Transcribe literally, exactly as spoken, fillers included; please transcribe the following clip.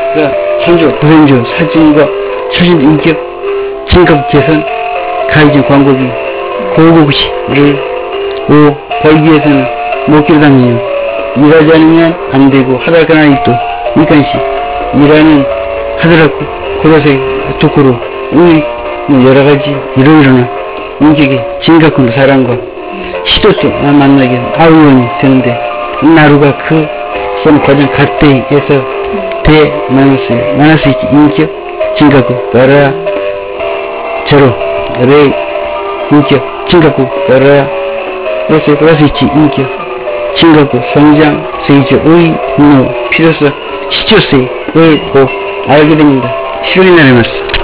선조, 고생조, 사진과 추진 인격, 진급 개선, 가이즈 광고비, 고고구시를 오. 벌기 위해서는 먹기로 당기요. 일하지 않으면 안 되고 하달까나 일도 일간시 일하는 하더라고 고로세 도코로 의 여러 가지 이러이러나 인격의 진각군도 사람과 시도도 만나게 아우원이 되는데 나루가 그 시험 과정 갓대에서 대 마이너스 마이너스 있지 인격 진각군 가라 제로 레 인격 진각군 가라 플러스 플러스 있지 인격 진각군 성장 세이즈의 의 필요성 시초세의 고 알게 됩니다. 실현이 나리마스